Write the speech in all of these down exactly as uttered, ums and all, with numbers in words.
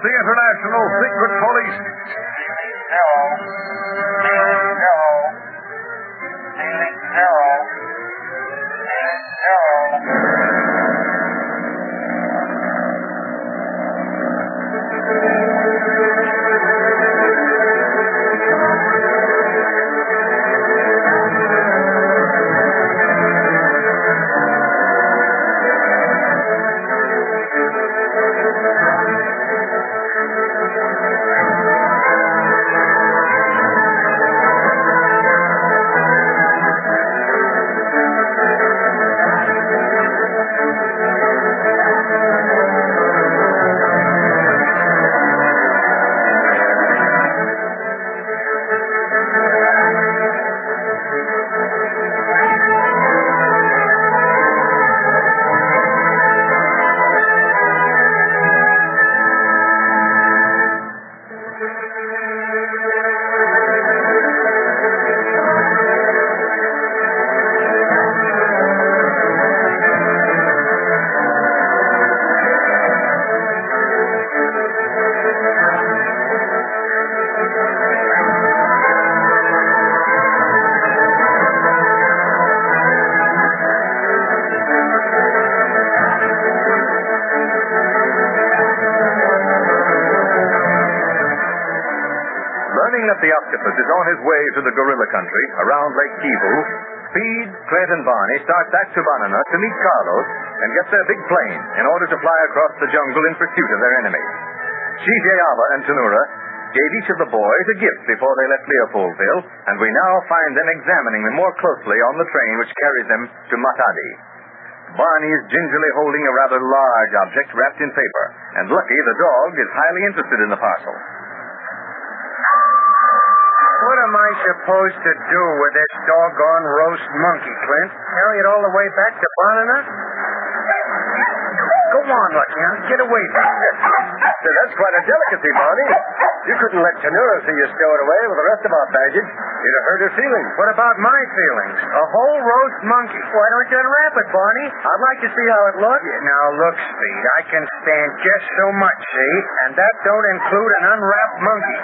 the International Secret Police. Zero. Zero. Ceiling zero. Zero. Learning that the octopus is on his way to the gorilla country around Lake Kivu, Speed, Clint, and Barney start back to Banana to meet Carlos and get their big plane in order to fly across the jungle in pursuit of their enemy. C J Ava and Tanura gave each of the boys a gift before they left Leopoldville, and we now find them examining them more closely on the train which carries them to Matadi. Barney is gingerly holding a rather large object wrapped in paper, and Lucky, the dog, is highly interested in the parcel. What am I supposed to do with this doggone roast monkey, Clint? Carry it all the way back to Banana? Go on, Lucky, huh? Get away from it. That's quite a delicacy, Barney. You couldn't let Tanura see you stow it away with the rest of our baggage. You'd have hurt her feelings. What about my feelings? A whole roast monkey. Why don't you unwrap it, Barney? I'd like to see how it looks. Yeah, now, look, Speed, I can stand just so much, see? And that don't include an unwrapped monkey.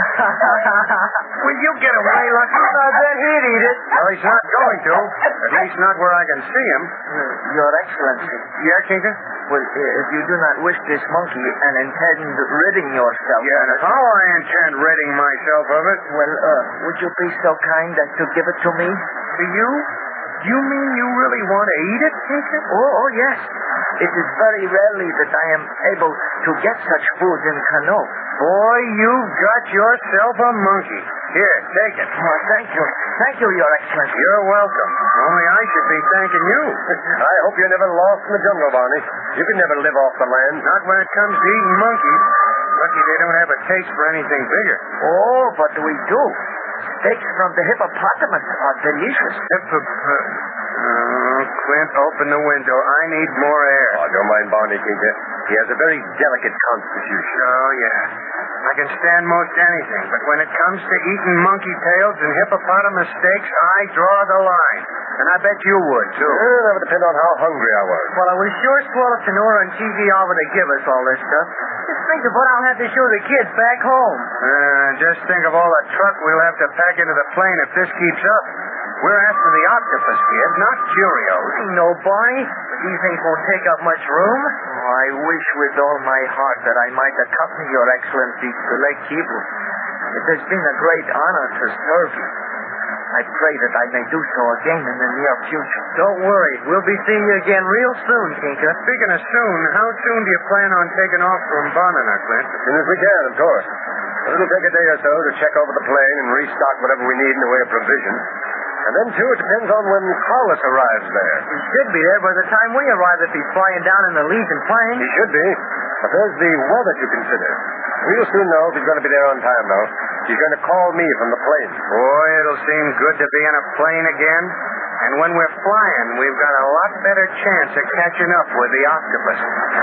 Will you get away, Lucky? I bet he'd eat it. Well, he's not going to. At least not where I can see him. Your Excellency. Yeah, Tinker? Well, if you do not wish this monkey and intend ridding yourself Yeah, of it... how I intend ridding myself of it? Well, uh, would you be so kind as to give it to me? To you? You mean you really want to eat it, Tinker? Oh, oh, yes. It is very rarely that I am able to get such food in Kano. Boy, you've got yourself a monkey. Here, take it. Oh, thank you. Thank you, Your Excellency. You're welcome. Only I should be thanking you. I hope you're never lost in the jungle, Barney. You can never live off the land. Not when it comes to eating monkeys. Lucky they don't have a taste for anything bigger. Oh, but we do. Steaks from the hippopotamus are delicious. Hippopotamus. Oh, Clint, open the window. I need more air. Oh, don't mind Barney, Tinker. He has a very delicate constitution. Oh, yeah. I can stand most anything, but when it comes to eating monkey tails and hippopotamus steaks, I draw the line. And I bet you would, too. Eh, that would depend on how hungry I was. Well, I was sure swell of Tanura and T V Alva to give us all this stuff. Just think of what I'll have to show the kids back home. Uh, just think of all the truck we'll have to pack into the plane if this keeps up. We're after the octopus, kid, not Curios. I know, Barney, but these ain't gonna take up much room. Oh, I wish with all my heart that I might accompany Your Excellency to Lake Kivu. It has been a great honor to serve you. I pray that I may do so again in the near future. Don't worry. We'll be seeing you again real soon, Tinker. Speaking of soon, how soon do you plan on taking off from Banana, Clint? As soon as we can, of course. It'll take a day or so to check over the plane and restock whatever we need in the way of provisions. And then, too, it depends on when Carlos arrives there. He should be there by the time we arrive if he's flying down in the Legion plane. He should be. But there's the weather to consider. We'll soon know if he's going to be there on time, though. He's going to call me from the plane. Boy, it'll seem good to be in a plane again. And when we're flying, we've got a lot better chance of catching up with the octopus.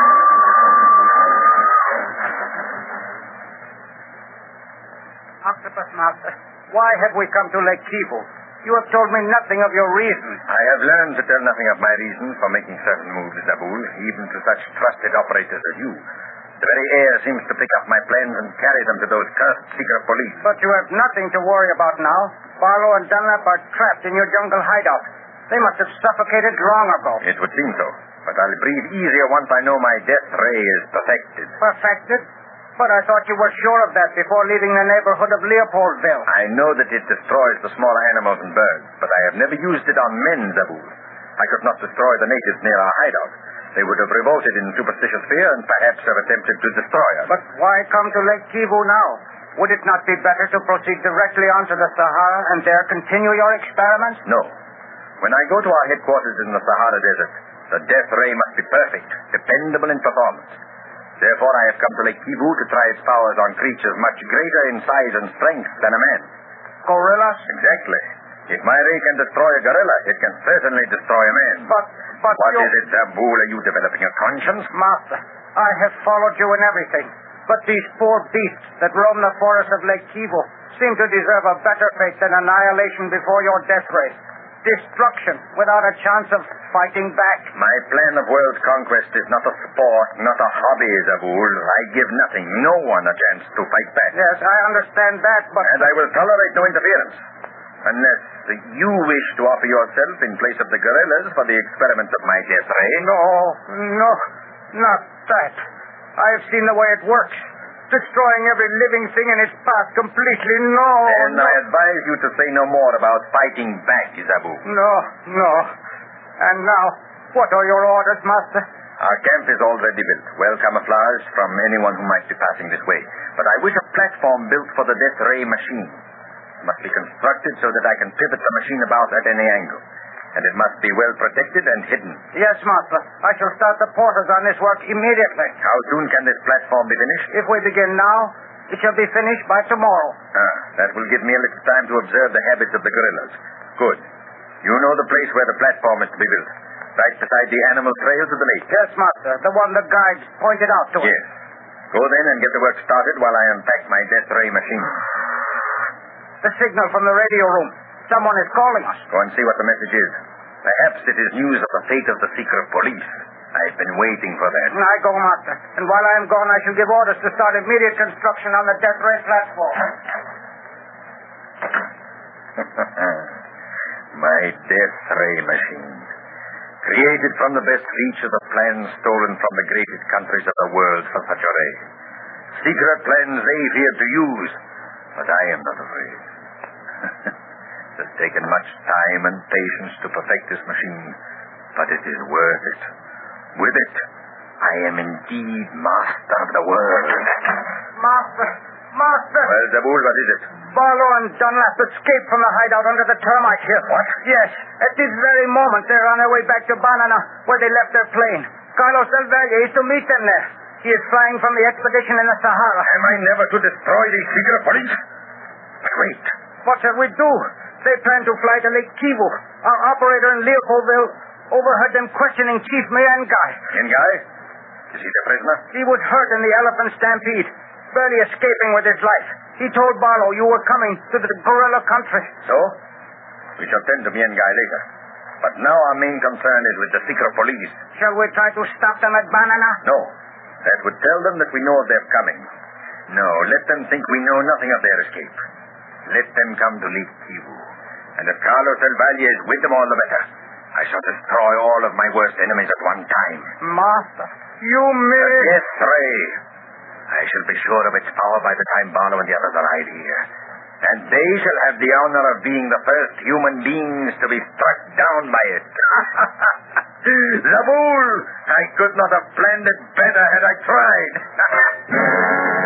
Octopus Master, why have we come to Lake Kivu? You have told me nothing of your reason. I have learned to tell nothing of my reasons for making certain moves, Zabul, even to such trusted operators as you. The very air seems to pick up my plans and carry them to those cursed secret police. But you have nothing to worry about now. Barlow and Dunlap are trapped in your jungle hideout. They must have suffocated long ago. It would seem so. But I'll breathe easier once I know my death ray is perfected. Perfected? But I thought you were sure of that before leaving the neighborhood of Leopoldville. I know that it destroys the smaller animals and birds, but I have never used it on men, Zabul. I could not destroy the natives near our hideout. They would have revolted in superstitious fear and perhaps have attempted to destroy us. But why come to Lake Kivu now? Would it not be better to proceed directly onto the Sahara and there continue your experiments? No. When I go to our headquarters in the Sahara Desert, the death ray must be perfect, dependable in performance. Therefore, I have come to Lake Kivu to try its powers on creatures much greater in size and strength than a man. Gorillas? Exactly. If my ray can destroy a gorilla, it can certainly destroy a man. But, but What you... is it, Zabul? Are you developing a conscience? Master, I have followed you in everything. But these poor beasts that roam the forests of Lake Kivu seem to deserve a better fate than annihilation before your death ray. Destruction without a chance of fighting back. My plan of world conquest is not a sport, not a hobby, Zabul. I give nothing, no one a chance to fight back. Yes, I understand that, but... And I will tolerate no interference. Unless you wish to offer yourself in place of the gorillas for the experiments of my death ray. No, no, not that. I have seen the way it works. Destroying every living thing in its path completely. No, And no. I advise you to say no more about fighting back, Zabu. No, no. And now, what are your orders, Master? Our camp is already built, well camouflaged from anyone who might be passing this way. But I wish a platform built for the death ray machine. It must be constructed so that I can pivot the machine about at any angle. And it must be well protected and hidden. Yes, Master. I shall start the porters on this work immediately. How soon can this platform be finished? If we begin now, it shall be finished by tomorrow. Ah, that will give me a little time to observe the habits of the gorillas. Good. You know the place where the platform is to be built. Right beside the animal trail to the lake. Yes, Master. The one the guides pointed out to us. Yes. Go then and get the work started while I unpack my death ray machine. The signal from the radio room. Someone is calling us. Go and see what the message is. Perhaps it is news of the fate of the secret police. I've been waiting for that. I go, Master. And while I am gone, I shall give orders to start immediate construction on the death ray platform. My death ray machine. Created from the best features of plans stolen from the greatest countries of the world for such a ray. Secret plans they feared to use, but I am not afraid. It has taken much time and patience to perfect this machine, but it is worth it. With it, I am indeed master of the world. Master! Master! Well, Zabul, what is it? Barlow and Dunlap escaped from the hideout under the termite hill. What? Yes. At this very moment, they're on their way back to Banana, where they left their plane. Carlos Del Valle is to meet them there. He is flying from the expedition in the Sahara. Am I never to destroy these secret police? But wait. What shall we do? They plan to fly to Lake Kivu. Our operator in Leopoldville overheard them questioning Chief Miangai. Yengai? Is he the prisoner? He was hurt in the elephant stampede, barely escaping with his life. He told Barlow you were coming to the gorilla country. So? We shall tend to Miangai later. But now our main concern is with the secret police. Shall we try to stop them at Banana? No. That would tell them that we know of their coming. No, let them think we know nothing of their escape. Let them come to Lake Kivu. And if Carlos Del Valle is with them, all the better. I shall destroy all of my worst enemies at one time. Master, you may... The death ray. I shall be sure of its power by the time Barlow and the others arrive here. And they shall have the honor of being the first human beings to be struck down by it. Zabul! I could not have planned it better had I tried.